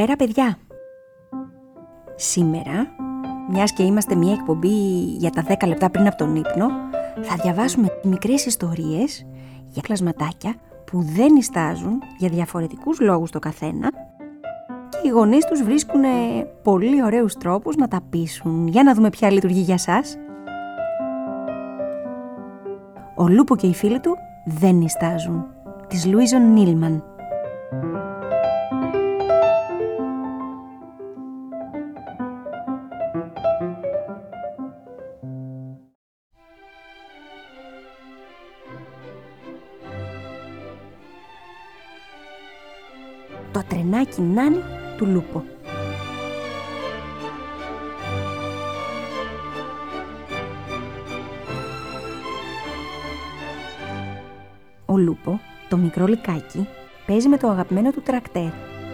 Καλημέρα παιδιά. Σήμερα, μιας και είμαστε μια εκπομπή για τα 10 λεπτά πριν από τον ύπνο, θα διαβάσουμε μικρές ιστορίες για κλασματάκια που δεν νηστάζουν για διαφορετικούς λόγους το καθένα και οι γονείς τους βρίσκουν πολύ ωραίους τρόπους να τα πείσουν. Για να δούμε ποια λειτουργεί για σας. Ο Λούπο και οι φίλοι του δεν νηστάζουν, της Λούιζον Νίλμαν. Το τρενάκι Νάνι του Λούπο. Ο Λούπο, το μικρό λυκάκι, παίζει με το αγαπημένο του τρακτέρ.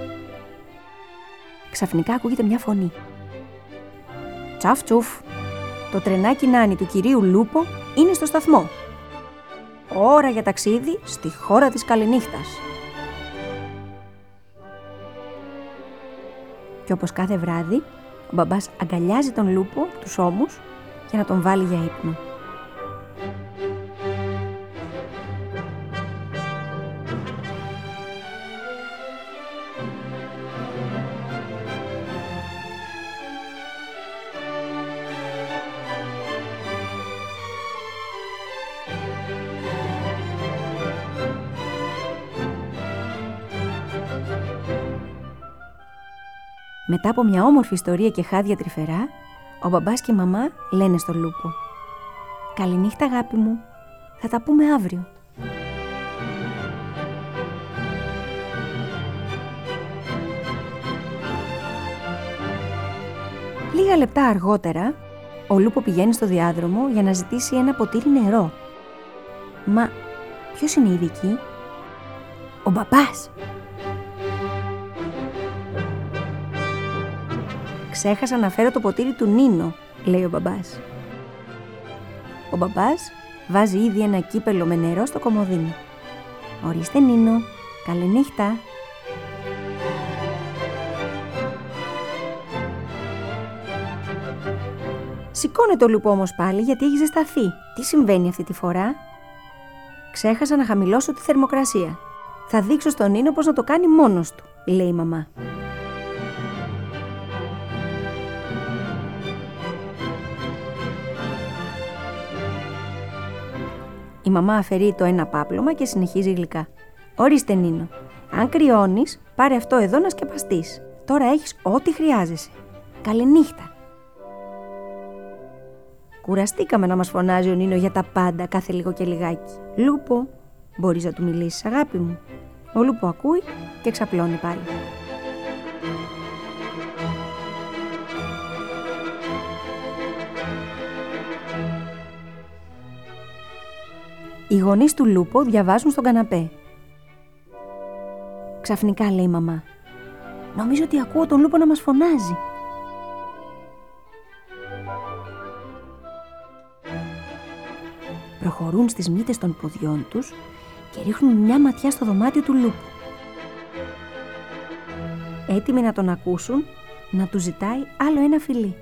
Ξαφνικά ακούγεται μια φωνή. Τσαφ τσουφ, το τρενάκι Νάνι του κυρίου Λούπο είναι στο σταθμό. Ώρα για ταξίδι στη χώρα της καληνύχτας. Και όπως κάθε βράδυ, ο μπαμπάς αγκαλιάζει τον Λούπο τους ώμους για να τον βάλει για ύπνο. Μετά από μια όμορφη ιστορία και χάδια τρυφερά, ο μπαμπάς και η μαμά λένε στο Λούπο: «Καληνύχτα αγάπη μου, θα τα πούμε αύριο». Λίγα λεπτά αργότερα, ο Λούπο πηγαίνει στο διάδρομο για να ζητήσει ένα ποτήρι νερό. Μα ποιος είναι ήδη εκεί? Ο μπαμπάς! «Ξέχασα να φέρω το ποτήρι του Νίνο», λέει ο μπαμπάς. Ο μπαμπάς βάζει ήδη ένα κύπελο με νερό στο κομοδίνο. «Ορίστε Νίνο, καληνύχτα». Σηκώνεται ο Λούπο όμως πάλι γιατί έχει ζεσταθεί. Τι συμβαίνει αυτή τη φορά? «Ξέχασα να χαμηλώσω τη θερμοκρασία. Θα δείξω στον Νίνο πώς να το κάνει μόνος του», λέει η μαμά. Η μαμά αφαιρεί το ένα πάπλωμα και συνεχίζει γλυκά. «Ορίστε Νίνο, αν κρυώνεις, πάρε αυτό εδώ να σκεπαστείς. Τώρα έχεις ό,τι χρειάζεσαι. Καληνύχτα». Κουραστήκαμε να μας φωνάζει ο Νίνο για τα πάντα κάθε λίγο και λιγάκι. «Λούπο, μπορείς να του μιλήσεις αγάπη μου?» Ο Λούπο ακούει και ξαπλώνει πάλι. Οι γονείς του Λούπο διαβάζουν στον καναπέ. Ξαφνικά λέει η μαμά: «Νομίζω ότι ακούω τον Λούπο να μας φωνάζει». Προχωρούν στις μύτες των ποδιών τους και ρίχνουν μια ματιά στο δωμάτιο του Λούπου. Έτοιμοι να τον ακούσουν να του ζητάει άλλο ένα φιλί.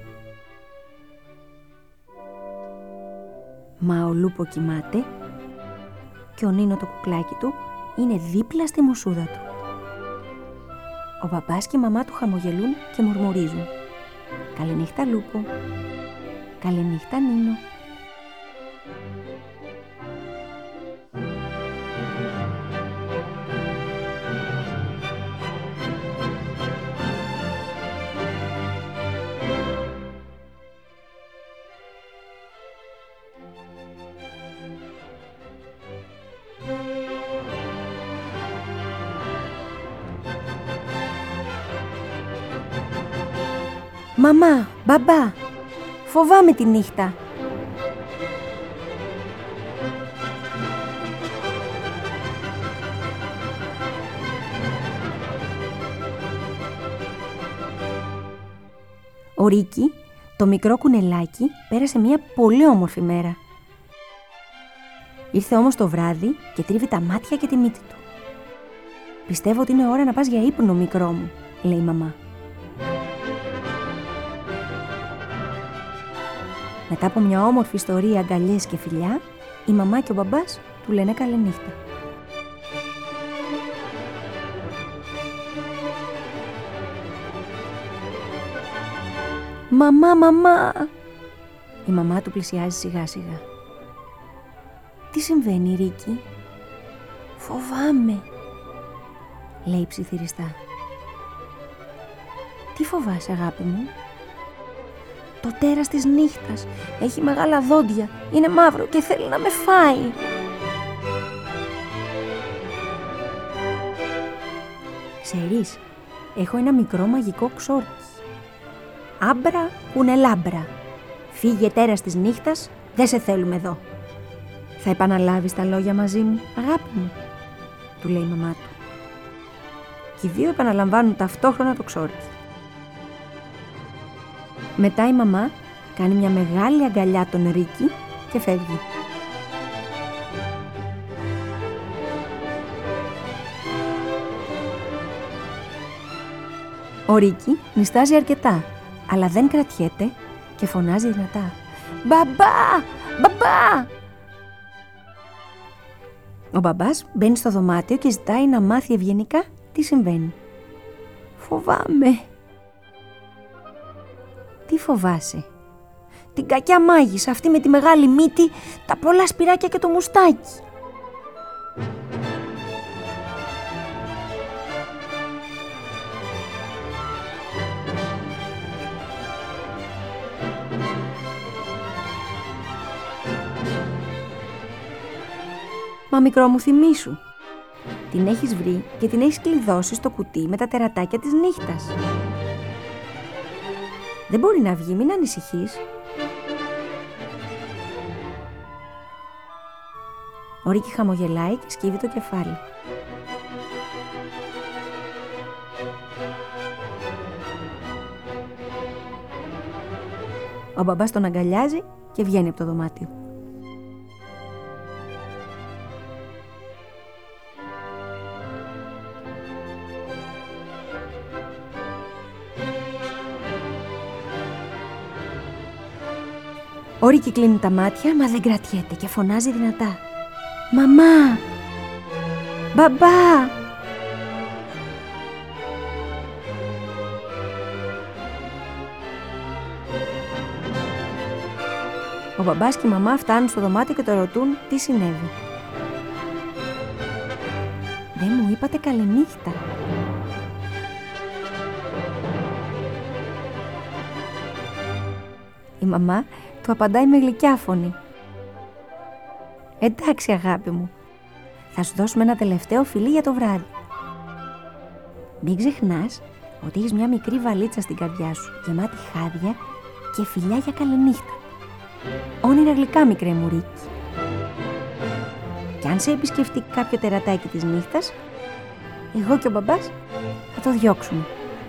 Μα ο Λούπο κοιμάται και ο Νίνο το κουκλάκι του είναι δίπλα στη μουσούδα του. Ο μπαμπάς και η μαμά του χαμογελούν και μουρμουρίζουν: «Καληνύχτα Λούπο, καληνύχτα Νίνο». «Μαμά, μπαμπά, φοβάμαι τη νύχτα». Ο Ρίκι, το μικρό κουνελάκι, πέρασε μια πολύ όμορφη μέρα. Ήρθε όμως το βράδυ και τρίβει τα μάτια και τη μύτη του. «Πιστεύω ότι είναι ώρα να πας για ύπνο, μικρό μου», λέει η μαμά. Μετά από μια όμορφη ιστορία, αγκαλιές και φιλιά, η μαμά και ο μπαμπάς του λένε καληνύχτα. «Μαμά, μαμά!» Η μαμά του πλησιάζει σιγά σιγά. «Τι συμβαίνει, Ρίκη?» «Φοβάμαι», λέει ψιθυριστά. «Τι φοβάσαι, αγάπη μου?» «Το τέρας της νύχτας έχει μεγάλα δόντια, είναι μαύρο και θέλει να με φάει». «Ξέρεις, έχω ένα μικρό μαγικό ξόρκι. Άμπρα κουνελάμπρα. Φύγε τέρας της νύχτας, δεν σε θέλουμε εδώ». «Θα επαναλάβεις τα λόγια μαζί μου, αγάπη μου?» του λέει η μαμά του. Και οι δύο επαναλαμβάνουν ταυτόχρονα το ξόρκι. Μετά η μαμά κάνει μια μεγάλη αγκαλιά τον Ρίκη και φεύγει. Ο Ρίκη νηστάζει αρκετά, αλλά δεν κρατιέται και φωνάζει δυνατά. «Μπαμπά! Μπαμπά!» Ο μπαμπάς μπαίνει στο δωμάτιο και ζητάει να μάθει ευγενικά τι συμβαίνει. «Φοβάμαι». «Τι φοβάσαι?» «Την κακιά μάγισσα, αυτή με τη μεγάλη μύτη, τα πολλά σπυράκια και το μουστάκι». «Μα μικρό μου, θυμήσου. Την έχεις βρει και την έχεις κλειδώσει στο κουτί με τα τερατάκια της νύχτας. Δεν μπορεί να βγει, μην ανησυχείς». Ο Ρίκη χαμογελάει και σκύβει το κεφάλι. Ο μπαμπάς τον αγκαλιάζει και βγαίνει από το δωμάτιο. Ο Ρίκη κλείνει τα μάτια, μα δεν κρατιέται και φωνάζει δυνατά. «Μαμά! Μπαμπά!» Ο μπαμπάς και η μαμά φτάνουν στο δωμάτιο και το ρωτούν τι συνέβη. «Δεν μου είπατε καληνύχτα». Η μαμά του απαντάει με γλυκιά φωνή. «Εντάξει, αγάπη μου, θα σου δώσουμε ένα τελευταίο φιλί για το βράδυ. Μην ξεχνάς ότι έχεις μια μικρή βαλίτσα στην καρδιά σου, γεμάτη χάδια και φιλιά για καληνύχτα. Όνειρα γλυκά, μικρέ μου Ρίκη. Κι αν σε επισκεφτεί κάποιο τερατάκι της νύχτας, εγώ και ο μπαμπάς θα το διώξουμε».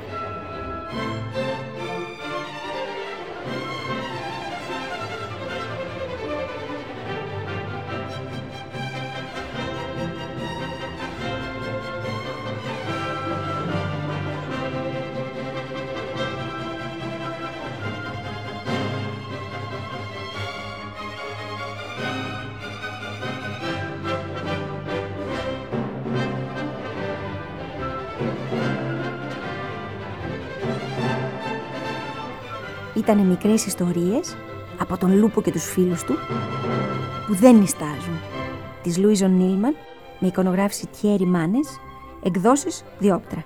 Ήτανε μικρές ιστορίες από τον Λούπο και τους φίλους του που δεν νηστάζουν, της Λούιζον Νίλμαν, με εικονογράφηση Τιέρι Μάνες, εκδόσεις Διόπτρα.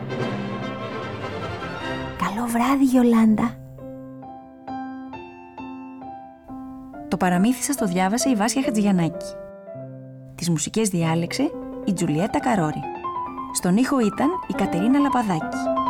Καλό βράδυ, Γιολάντα. Το παραμύθι σας το διάβασε η Βάσια Χατζηγιαννάκη. Τις μουσικές διάλεξε η Τζουλιέτα Καρόρη. Στον ήχο ήταν η Κατερίνα Λαπαδάκη.